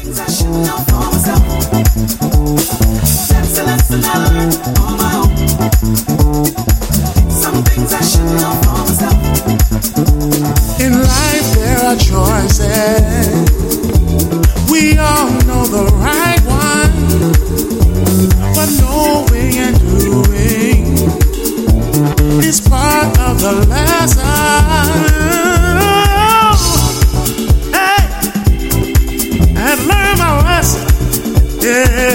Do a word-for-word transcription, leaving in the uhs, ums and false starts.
things I should know for myself. That's a lesson I learned on my own. Some things I should know for myself. In life there are choices. We all know the right one, but knowing and doing is part of the lesson. Hey, and learn my lesson. Yeah.